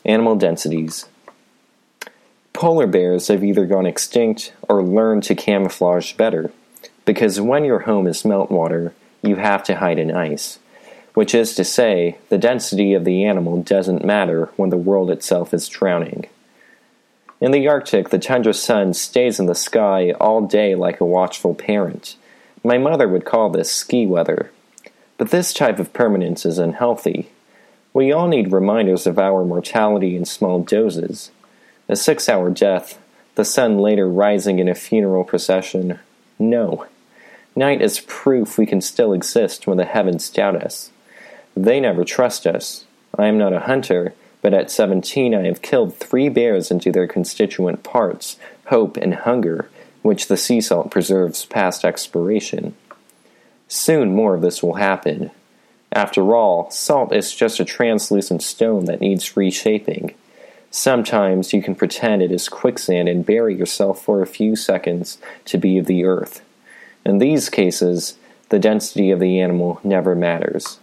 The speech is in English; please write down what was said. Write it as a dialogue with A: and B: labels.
A: Animal densities. Polar bears have either gone extinct or learned to camouflage better, because when your home is meltwater, you have to hide in ice, which is to say, the density of the animal doesn't matter when the world itself is drowning. In the Arctic, the tundra sun stays in the sky all day like a watchful parent. My mother would call this ski weather. But this type of permanence is unhealthy. We all need reminders of our mortality in small doses. A 6-hour death, the sun later rising in a funeral procession. No. Night is proof we can still exist when the heavens doubt us. They never trust us. I am not a hunter, but at 17 I have killed 3 bears into their constituent parts, hope and hunger, which the sea salt preserves past expiration. Soon more of this will happen. After all, salt is just a translucent stone that needs reshaping. Sometimes you can pretend it is quicksand and bury yourself for a few seconds to be of the earth. In these cases, the density of the animal never matters.